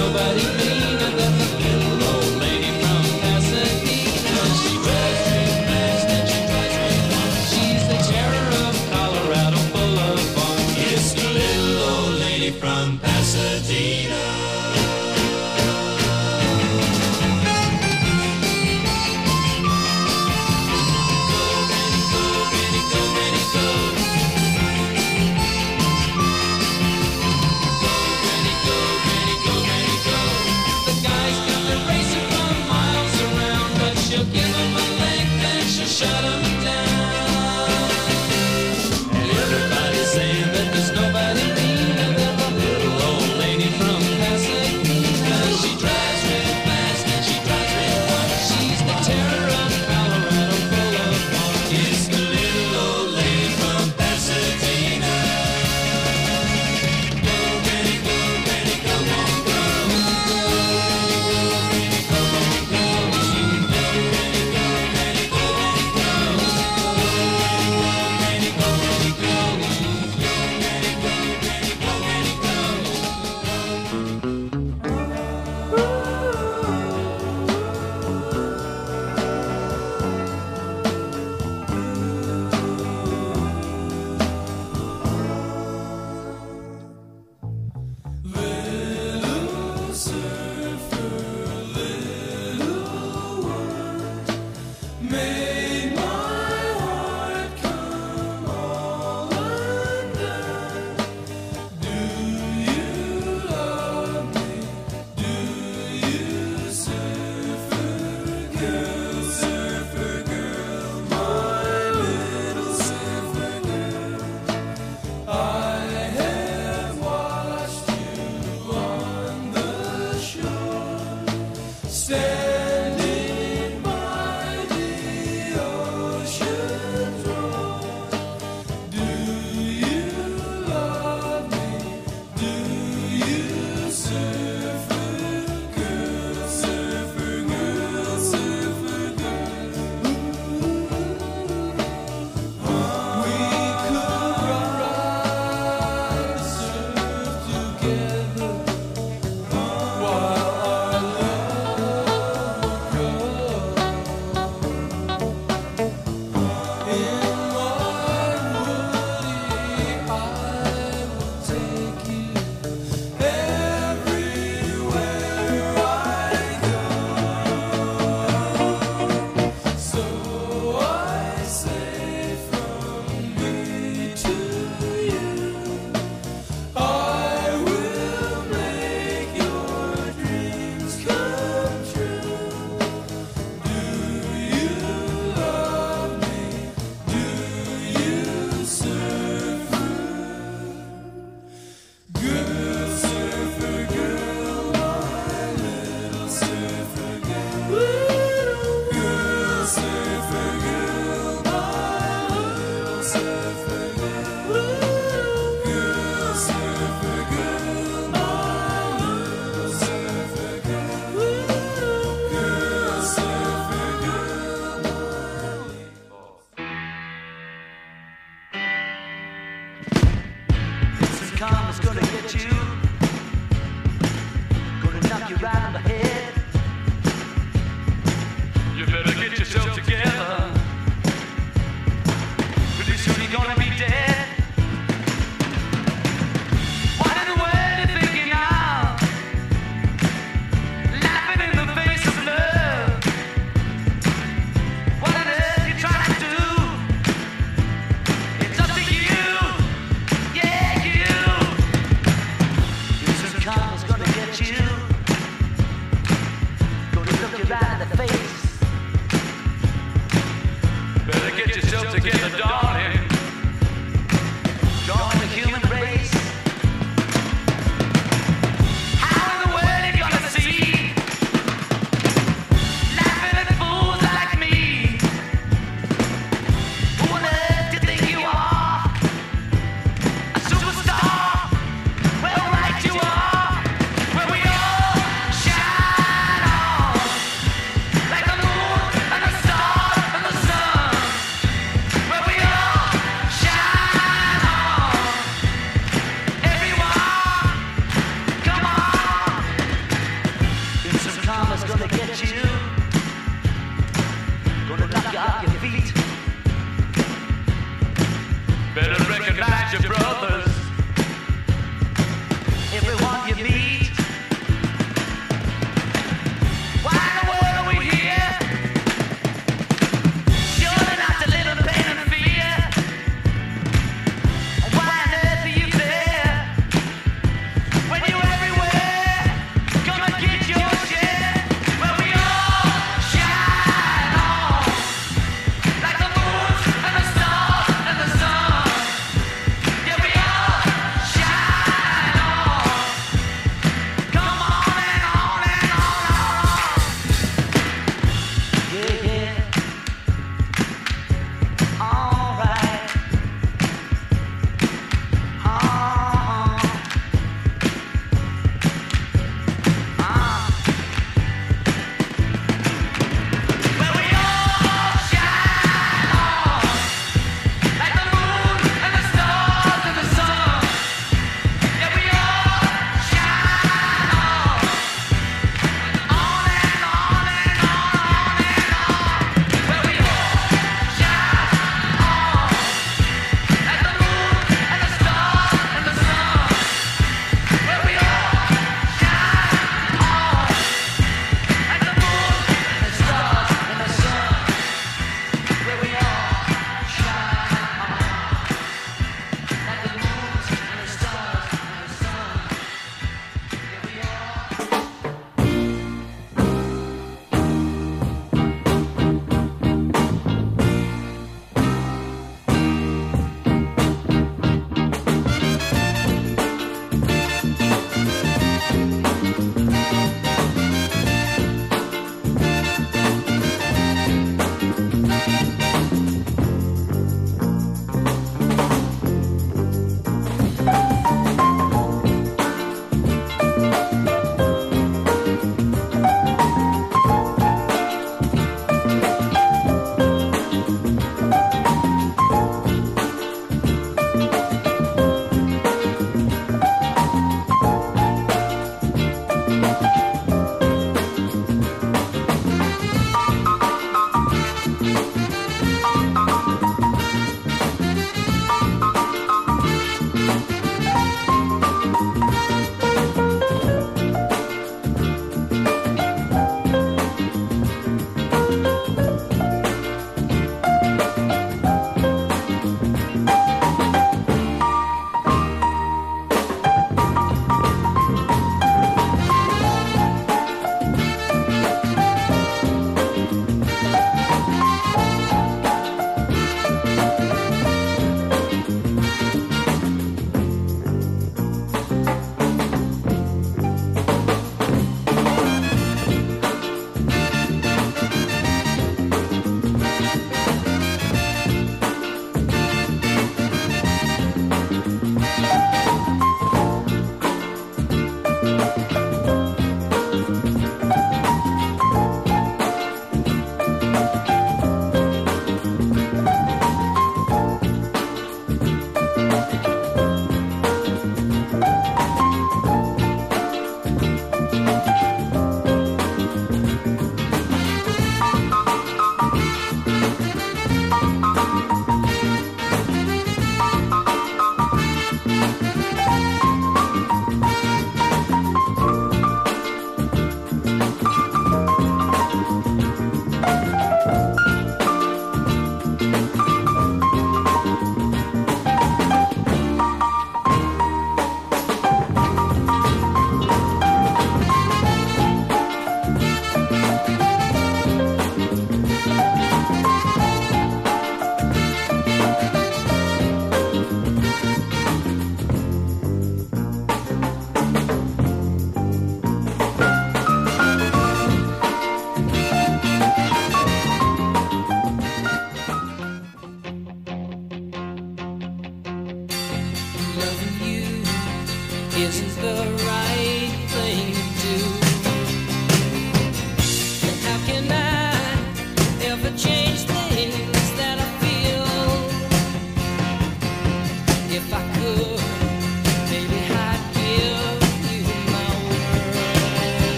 nobody meaner than the little old lady from Pasadena. She drives me fast and she drives me fun. She's the terror of Colorado, full of fun. It's the little old lady from Pasadena. Shut 'em down. And everybody's saying that there's nobody meaner than the little old lady from Pasadena.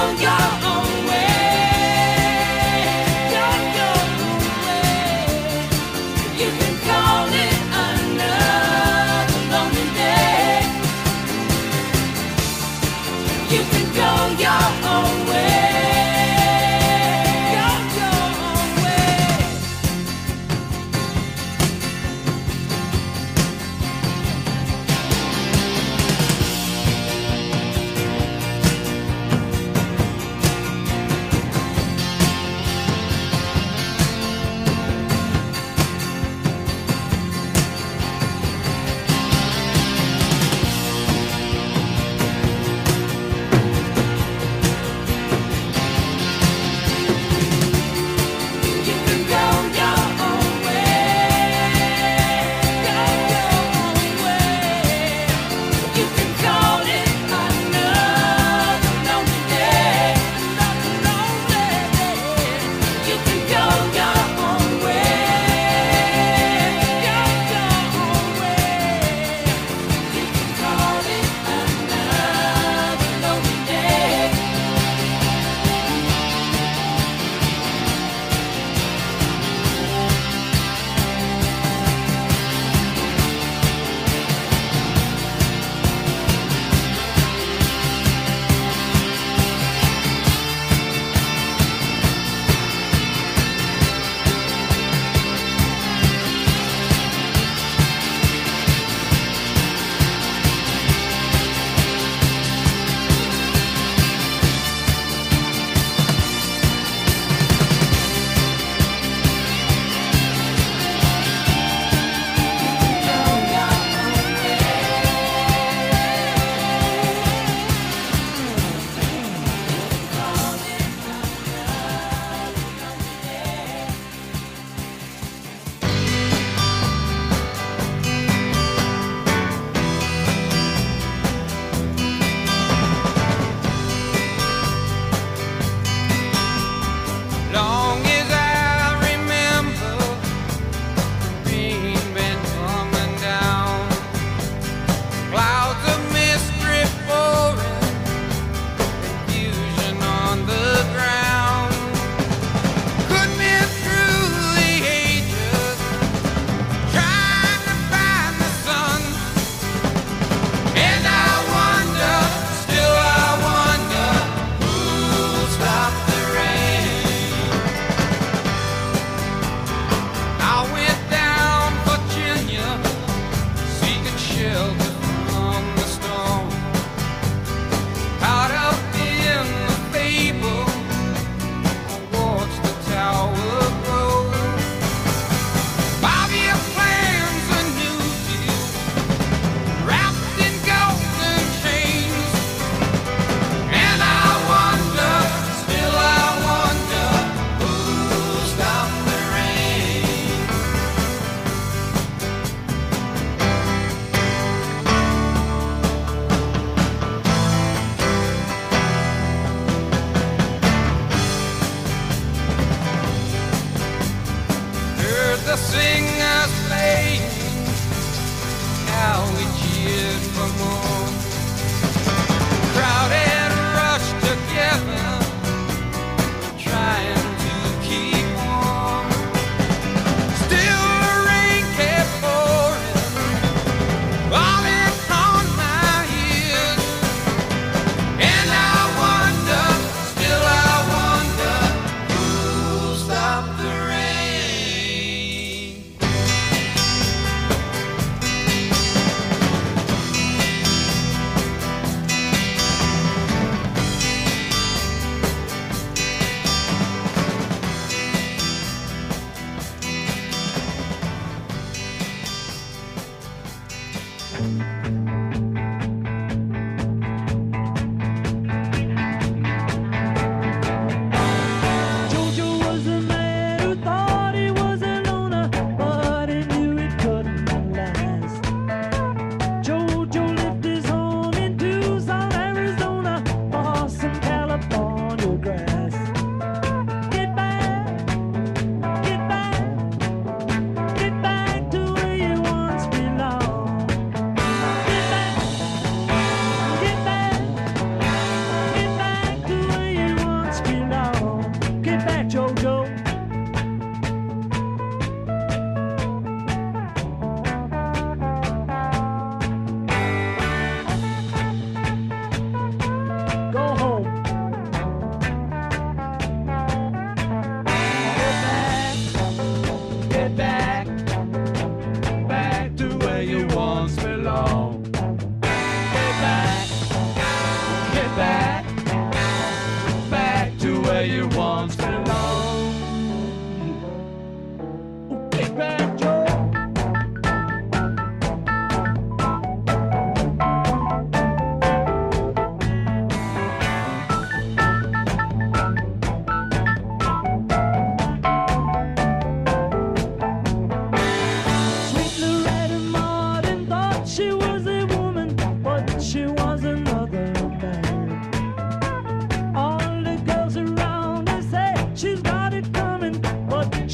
your own way. Go your own way. You can call it another lonely day. You can go your own way. Go your own way.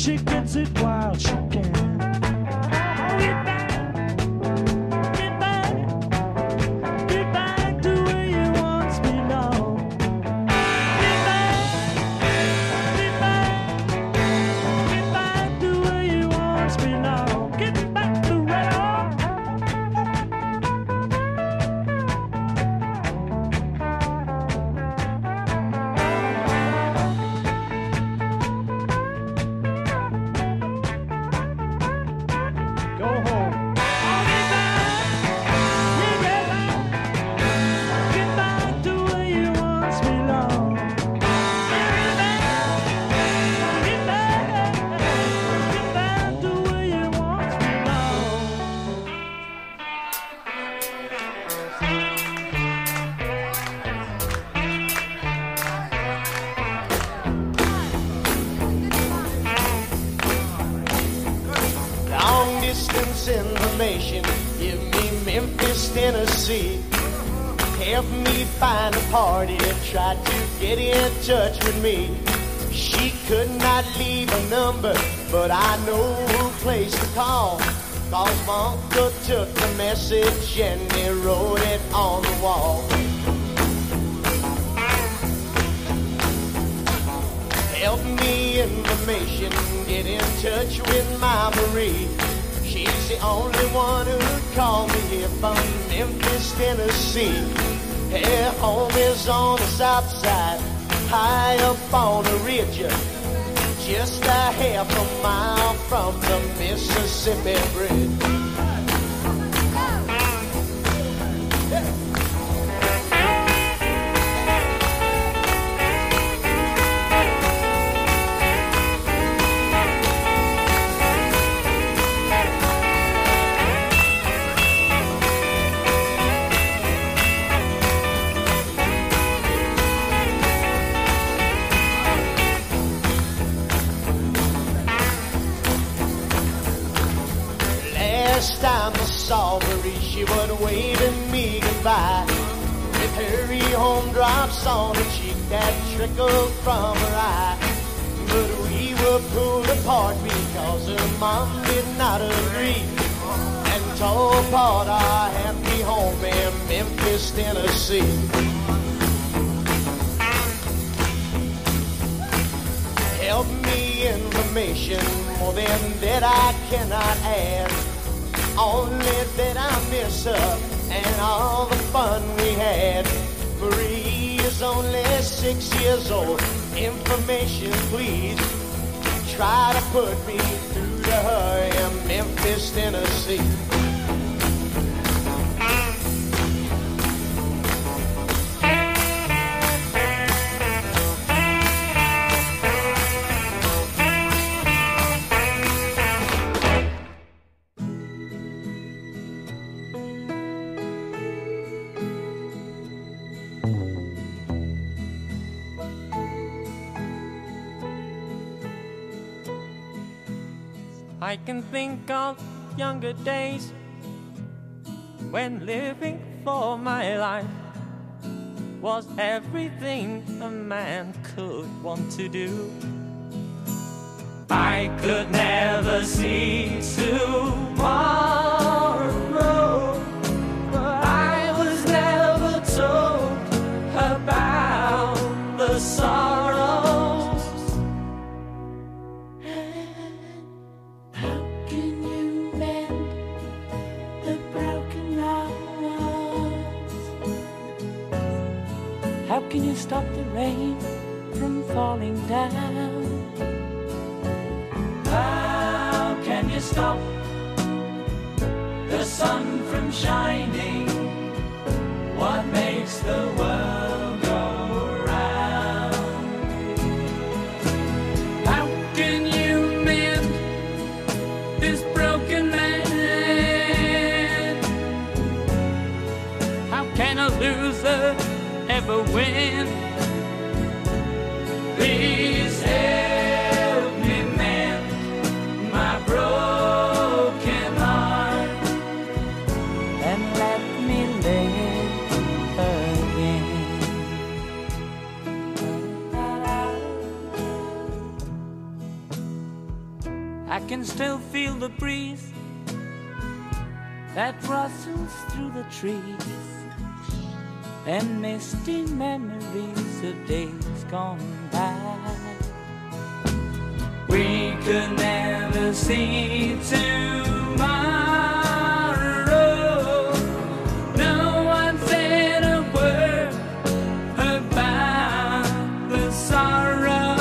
she gets it while she can. Get back, get back, get back to where you once belonged. Get back, get back, get back to where you once belonged. Get back to where Long distance information, give me Memphis, Tennessee. Help me find a party that tried to get in touch with me. She could not leave a number, but I know who place to call. Cause my uncle took the message and he wrote it on the wall. Help me information, get in touch with my Marie. She's the only one who'd call me here from Memphis, Tennessee. Her home is on the south side, high up on a ridge, just a half a mile from the Mississippi Bridge. Last time I saw Marie, she was waving me goodbye. With her home drops on her cheek that trickled from her eye. But we were pulled apart because her mom did not agree, and tore apart our happy home in Memphis, Tennessee. Help me information, more than that I cannot add. Only that I miss her and all the fun we had. Marie is only 6 years old. Information, please. Try to put me through to her in Memphis, Tennessee. I can think of younger days when living for my life was everything a man could want to do. I could never see tomorrow, but I was never told about the sorrows. How can you stop the rain from falling down? How can you stop the sun from shining? What makes the world go round? How can you mend this broken man? How can a loser ever win? Please help me mend my broken heart And let me live again. I can still feel the breeze that rustles through the trees, and misty memories of days gone by. We could never see tomorrow. No one said a word about the sorrow.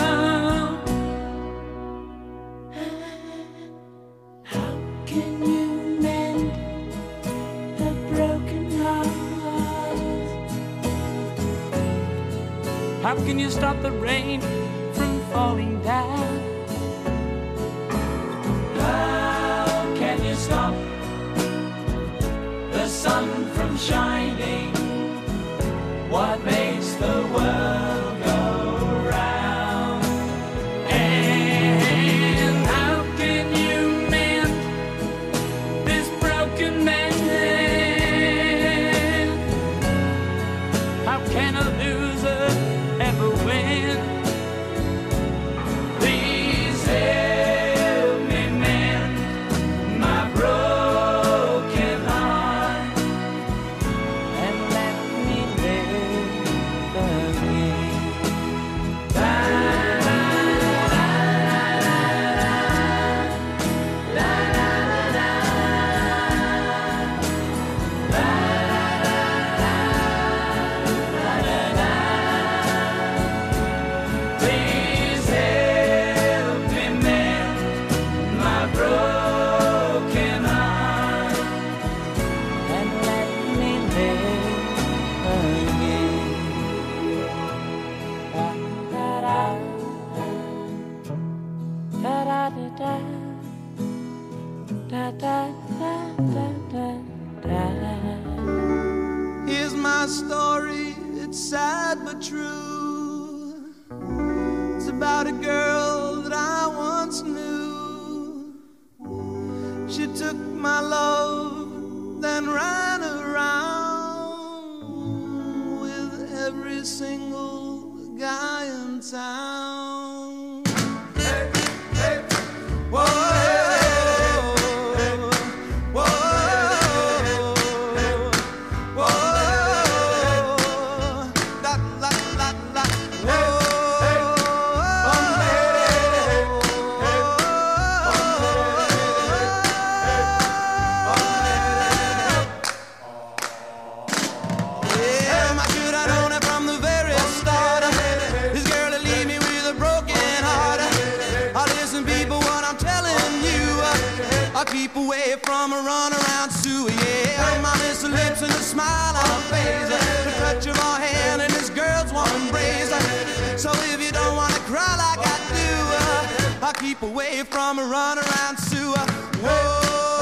How can you mend a broken heart? How can you stop the rain from falling down? How can you stop the sun from shining? What makes the world go round? And how can you mend this broken man? How can a loser ever win? Please help me mend my broken heart and let me live again. Please help me mend my broken heart and let me live again. Da-da-da-da. Da-da-da-da-da-da-da. Here's my story, it's sad but true. It's about a girl that I once knew. She took my love, then ran around with every single guy in town. Hey, hey, whoa, whoa, whoa, la, la, la, la, whoa, yeah, I should have known it from the very start. This girl will leave me with a broken heart. Listen, people, what I'm telling you, I'll keep away from a runaround Sue. Yeah, my miss her lips and a smile on her face, the touch of her hand and this girl's warm embrace. So if you don't wanna cry like I do, I'll keep away from a runaround Sue. Whoa.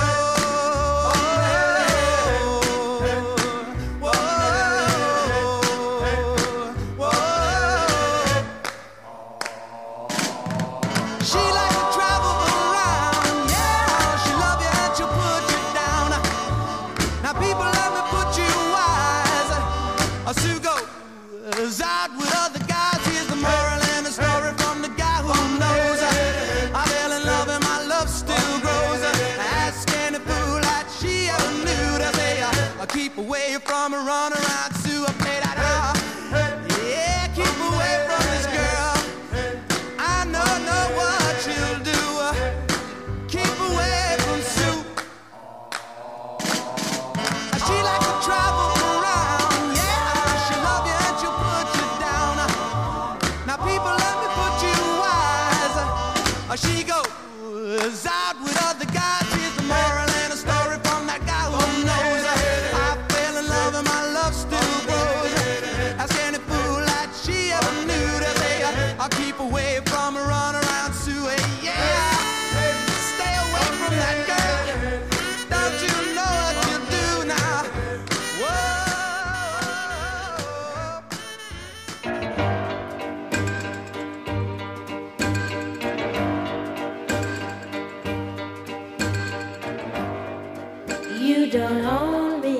She likes to travel around, yeah. She love you and she'll put you down. Now people let me put you wise. Sue goes out with other guys. Here's the moral and the story from the guy who knows. I fell in love and my love still grows. Ask any fool that she ever knew to say, I'll keep away from a runaround Sue. I play that out. Yeah, keep away from this girl. I know what she'll do. Keep away from Sue. She likes to travel around, yeah. She'll love you and she'll put you down. Now people let me put you wise. She goes out with other guys. Here's the moral and a story from that guy who knows. I fell in love and my love still grows. Ask any fool that she ever knew to say, I'll keep away from a runaround Sue. Yeah, stay away from that girl. Don't you know what you do now? Whoa. You don't own me.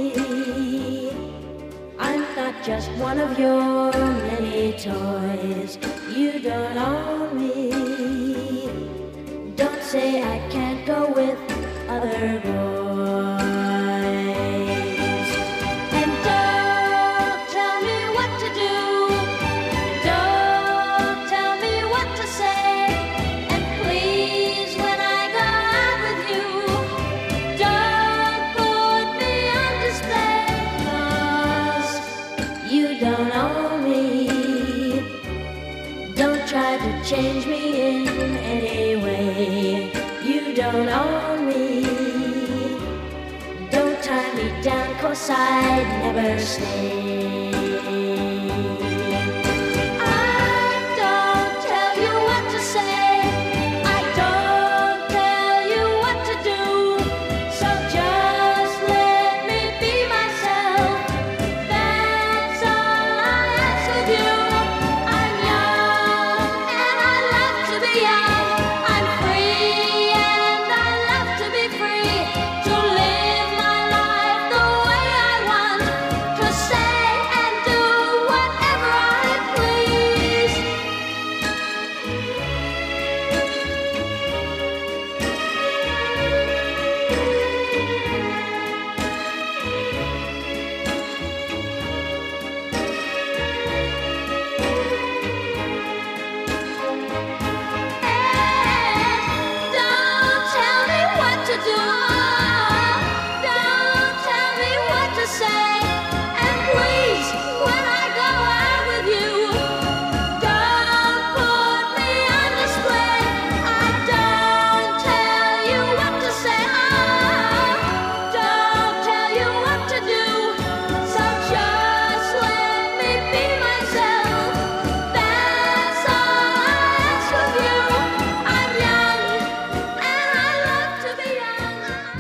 I'm not just one of your many toys. You don't own me. Don't say say I can't go with other boys. And don't tell me what to do. Don't tell me what to say. And please, when I go out with you, don't put me on display. 'Cause you don't own me. Don't try to change me in any way. You don't own me. Don't tie me down, 'cause I'd never stay. I don't tell you what to say. I don't tell you what to do. So just let me be myself. That's all I ask of you. I'm young and I love to be young. I'm free and I love to be free. To live my life the way I want. To say and do whatever I please. Don't tell me what to do. Don't tell me what to say. And please, when I go out with you, don't put me on display. I don't tell you what to say. Don't tell you what to do. So just let me be myself. That's all I ask of you. I'm young and I love to be young.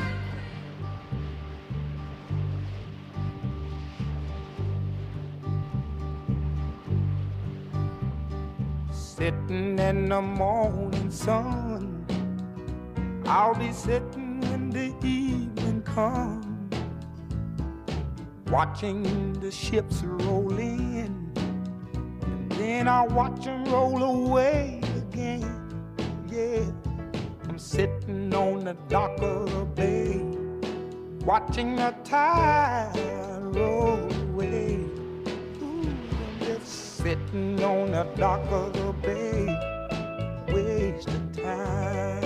Sitting in the morning sun, I'll be sitting when the evening comes, watching the ships roll in, and then I'll watch them roll away again. Yeah, I'm sitting on the dock of the bay, watching the tide roll away. Ooh, I'm just sitting on the dock of the bay, wasting time.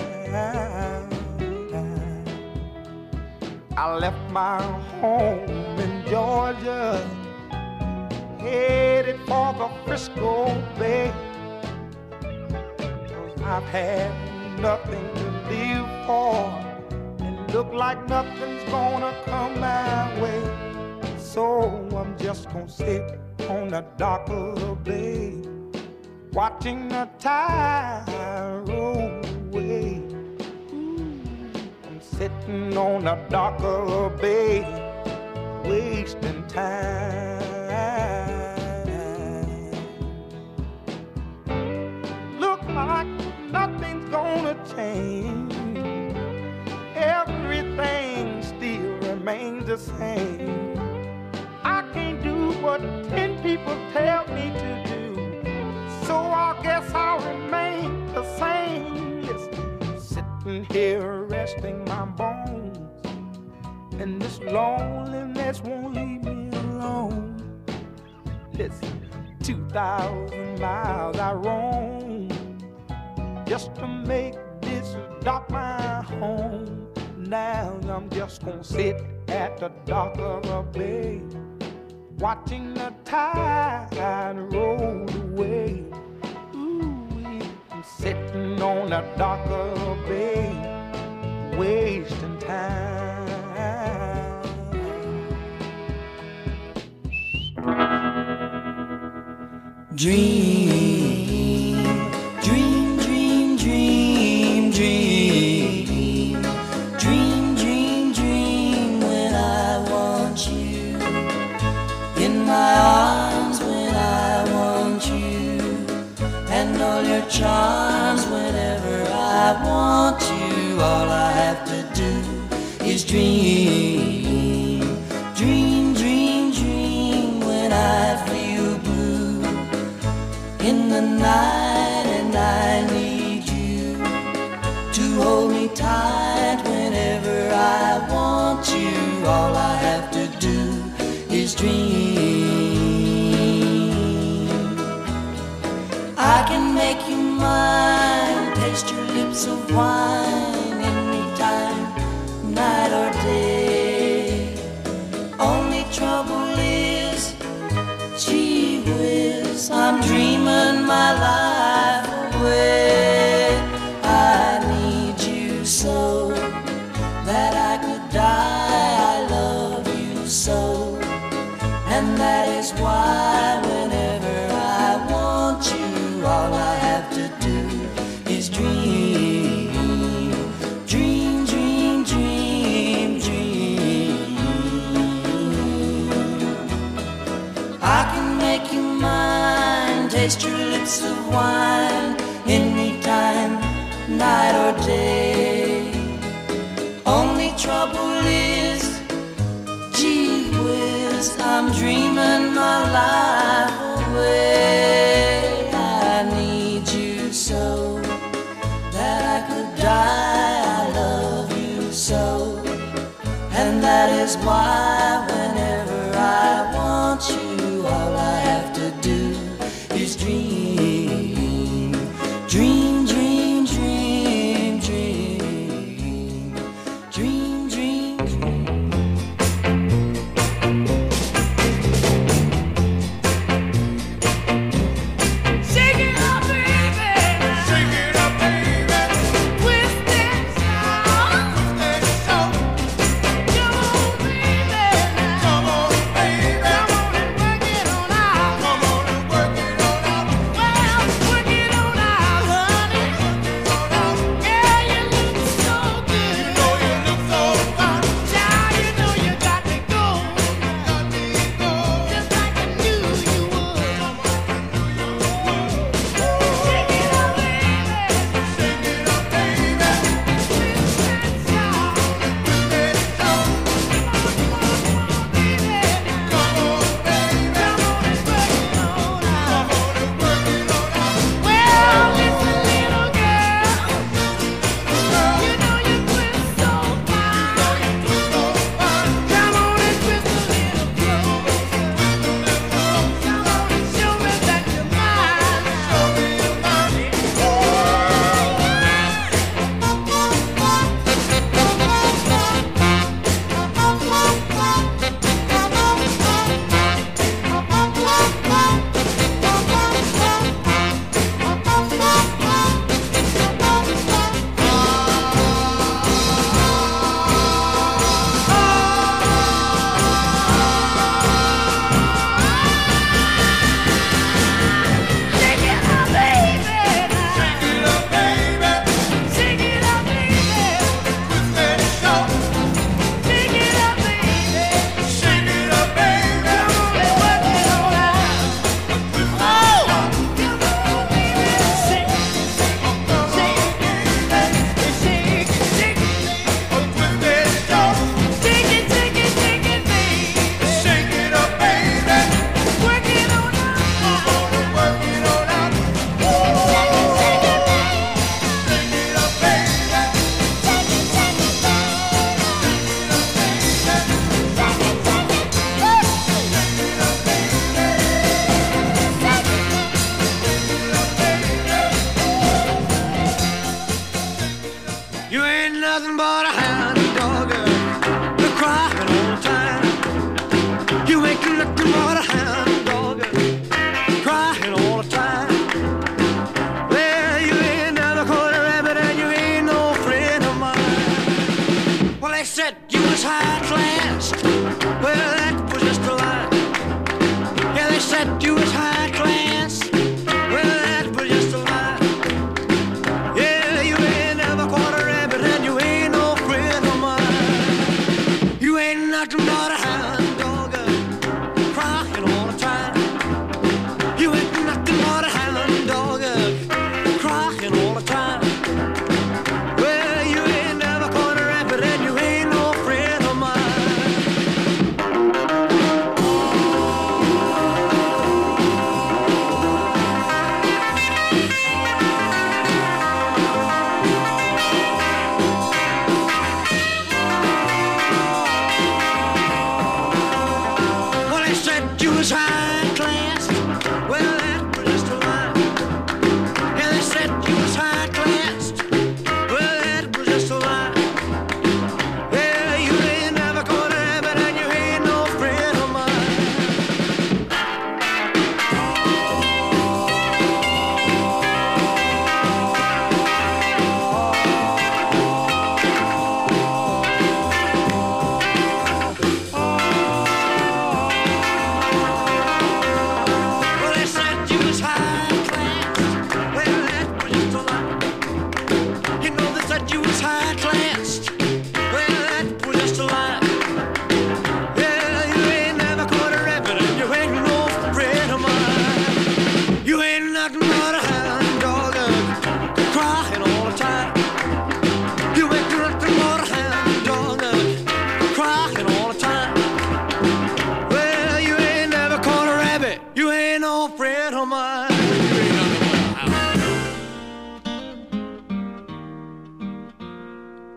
I left my home in Georgia, headed for the Frisco Bay. 'Cause I've had nothing to live for, and look like nothing's gonna come my way. So I'm just gonna sit on the dock of the bay, watching the tide roll away. Ooh, I'm sitting on the dock of the bay, wasting time. Look like nothing's gonna change. Everything still remains the same. I can't do what 10 people tell me to do, so I guess I'll remain the same. Listen, sitting here resting my bones, and this loneliness won't leave me alone. Listen, 2,000 miles I roam just to make this dock my home. Now I'm just gonna sit at the dock of a bay, watching the tide roll away. Ooh, I'm sitting on the dock of a bay, wasting time. Dream, dream, dream, dream, dream. Dream, dream, dream when I want you in my arms, when I want you, and all your charms whenever I want you. All I have to do is dream, dream, dream, dream when I feel blue in the night, and I need you to hold me tight whenever I want you. All I have to do is dream. I can make you mine, taste your lips of wine anytime, night or day. Only trouble is, gee whiz, I'm dreaming my life away. I need you so that I could die. I love you so, and that is why whenever I want you, all I have to do is dream, dream, dream, dream, dream. I can make you mine, taste your lips of wine anytime, night or day. Only trouble is, gee whiz, I'm dreaming my life away. I need you so that I could die. I love you so, and that is why whenever I want you, all I have to do is dream, dream, dream, dream, dream, dream, dream, dream. Shake it up, baby. Shake it up, baby. Twist it sound. Twist it sound. Come on, baby. Come on, baby. Come on and work it on out. Come on and work it on out. Well,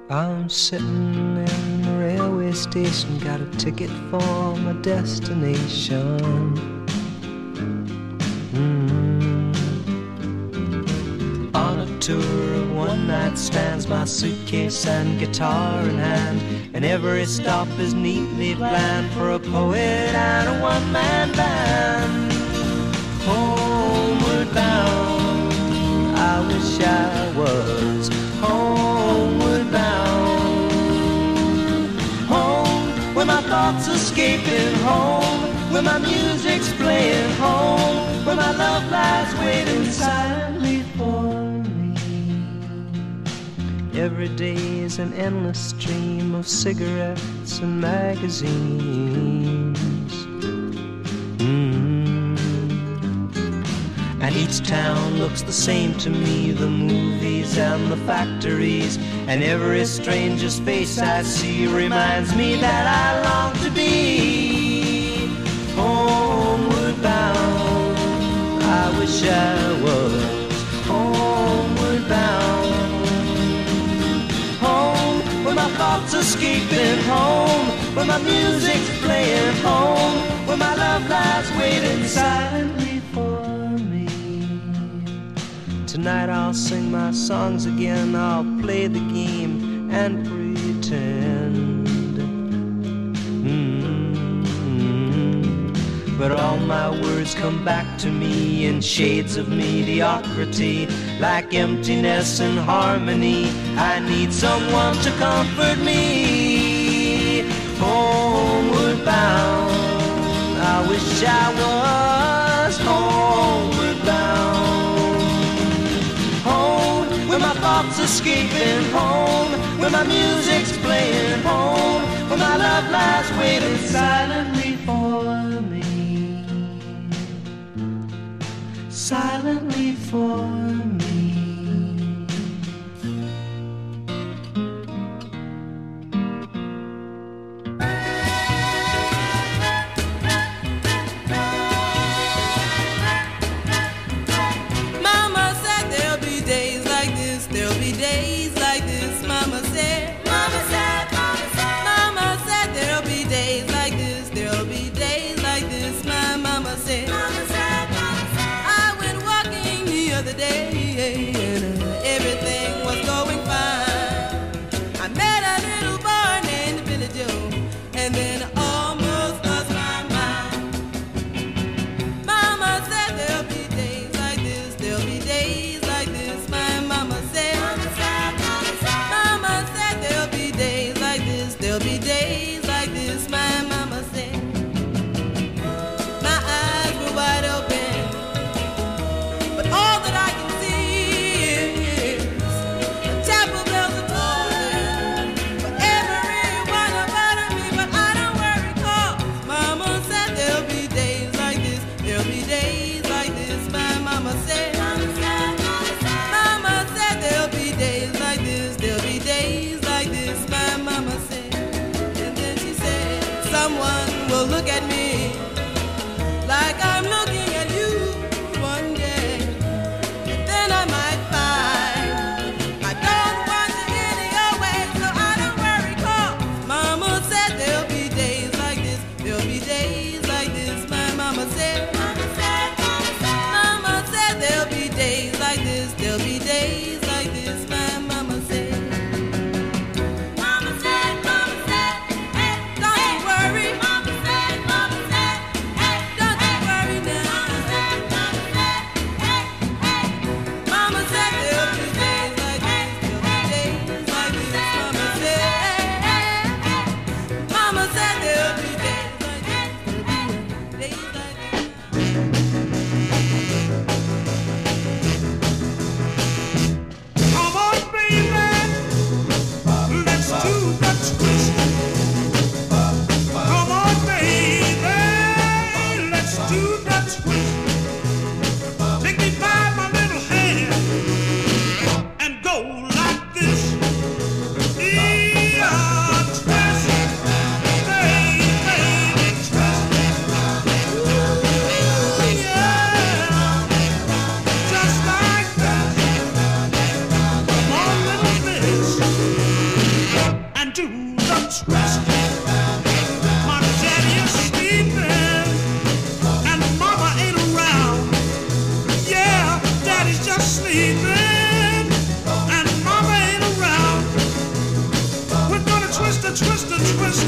I'm sitting in the railway station, got a ticket for my destination. On a tour of one-night stands, my suitcase and guitar in hand, and every stop is neatly planned for a poet and a one-man band. Homeward bound, I wish I was homeward bound. Home, where my thoughts escaping, home, where my music's playing, home, where my love lies waiting silently for me. Every day is an endless stream of cigarettes and magazines. And each town looks the same to me, the movies and the factories, and every stranger's face I see reminds me that I long to be homeward bound. I wish I was homeward bound. Home, where my thoughts escaping, home, where my music's playing, home, where my love lies waiting silently for me. Tonight I'll sing my songs again, I'll play the game and pretend. But all my words come back to me in shades of mediocrity, like emptiness and harmony. I need someone to comfort me. Homeward bound, I wish I was homeward bound. Home, where my thoughts escaping, home, where my music's playing, home, where my love lies waiting silently for me. Silently for me. Mama said there'll be days like this, there'll be days like this. Mama said, Mama said, Mama said, Mama said there'll be days like this, there'll be days like this. My mama said, Mama said, Mama said. I went walking the other day and everything was going fine. I met a little boy named Billy Joe, and then almost lost my mind. Mama said there'll be days like this, there'll be days like this. My mama said, Mama said, Mama said, Mama said there'll be days like this, there'll be days like this. My mama said. My eyes were wide open, but all that I can see is the chapel bells are tolling for everyone about me. But I don't worry, 'cause Mama said there'll be days like this, there'll be days like this. My mama said, Mama said, Mama said, Mama said there'll be days like this, there'll be days like this. My mama said, and then she said, someone will look at me like I'm looking at you one day, and then I might find I don't want you any your way. So I don't worry, 'cause Mama said there'll be days like this, there'll be days like this. My mama said, Mama said, Mama said, Mama said there'll be days like this, there'll be days like this. My mama said, Mama said, hey, don't you worry. Mama said, hey, don't you worry now. Mama said, hey, Mama said there'll be days like this, there'll be days like this. Mama said there'll be days like this, there'll be days like this.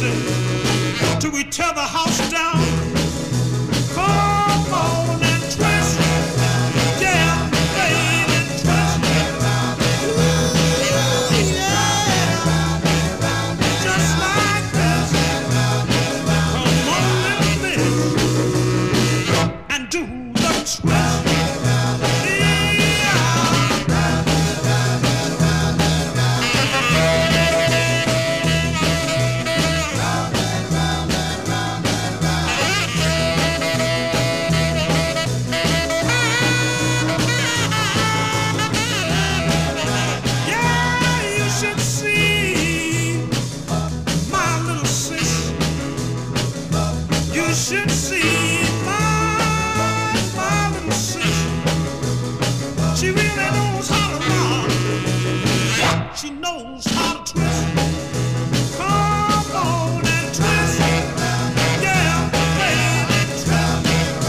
till we tear the house down. Come on and twist, yeah, baby, twist. Ooh, yeah, just like this. Come on, little miss, and do the twist. You should see my little sis. She really knows how to rock. She knows how to twist. Come on and twist. Yeah, baby, twist.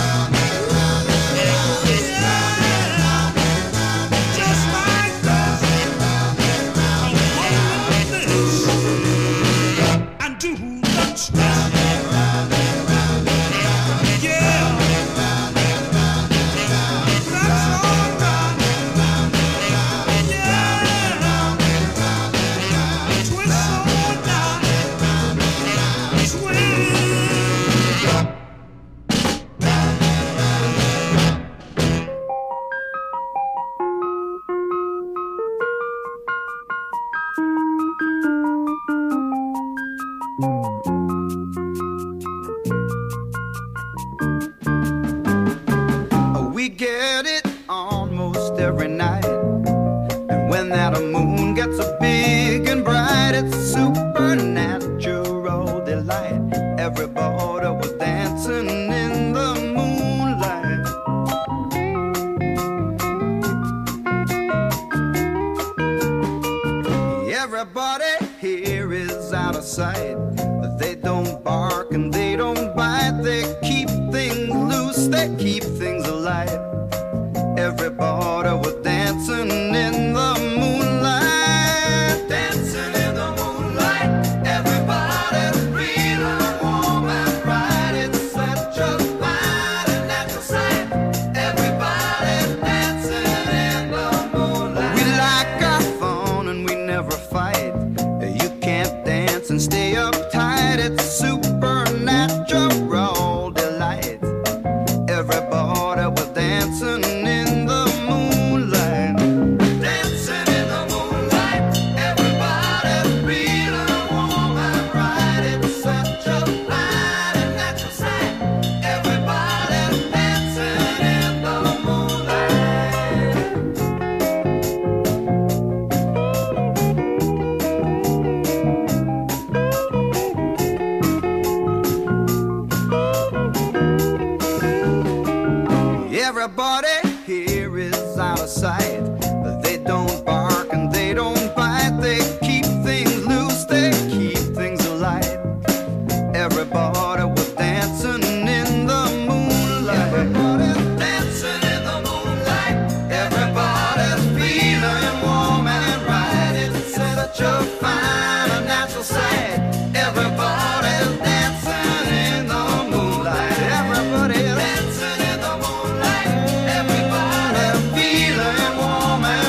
Yeah, just like this. Come on with this and do the twist. We get it almost every night, and when that moon gets so big and bright, it's a supernatural delight. Everybody was dancing in the moonlight. Everybody here is out of sight. They don't bark and they don't bite. They keep things loose, they keep things alive. Everybody was dancing in the moonlight. Dancing in the moonlight. Everybody's feeling warm and bright. It's such a fine and natural sight. Everybody's dancing in the moonlight. We like our fun and we never fight. You can't dance and stay uptight. It's supernatural delight. Everybody was dancing in the moonlight. Dancing in the moonlight. Everybody's feeling warm and bright. It's such a fine and natural sight. Everybody's dancing in the moonlight. Everybody here is out of sight. They don't bark and they don't bite. They keep things loose, they keep things alive. Everybody was dancing in the moonlight. Everybody's dancing in the moonlight. Everybody's feeling warm and bright. It's such a fine and natural sight. Everybody's dancing in the moonlight. Everybody's dancing in the moonlight. Everybody feeling warm and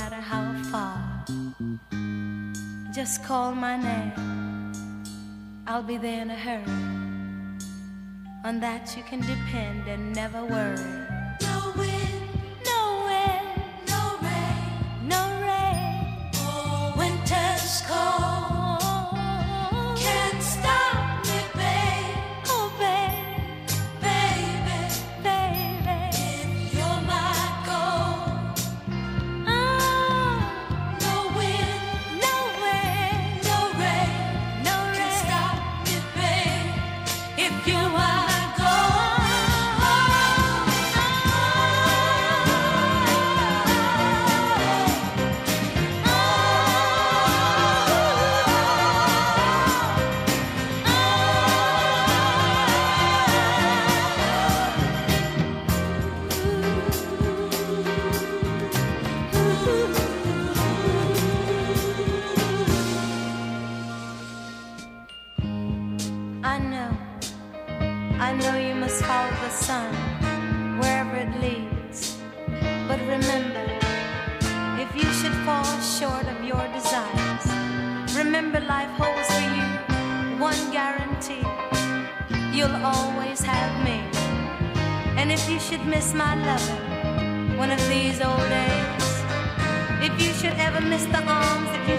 matter how far. Just call my name, I'll be there in a hurry. On that you can depend and never worry. No wind, no wind, no rain, no rain. Oh, winter's cold can't stop me, babe. Oh, babe, baby, baby, if you're my gold. Oh, no wind, no wind, no rain, no rain can stop me, babe. If you're my I know you must follow the sun wherever it leads. But remember, if you should fall short of your desires, remember life holds for you one guarantee: you'll always have me. And if you should miss my loving one of these old days, if you should ever miss the arms that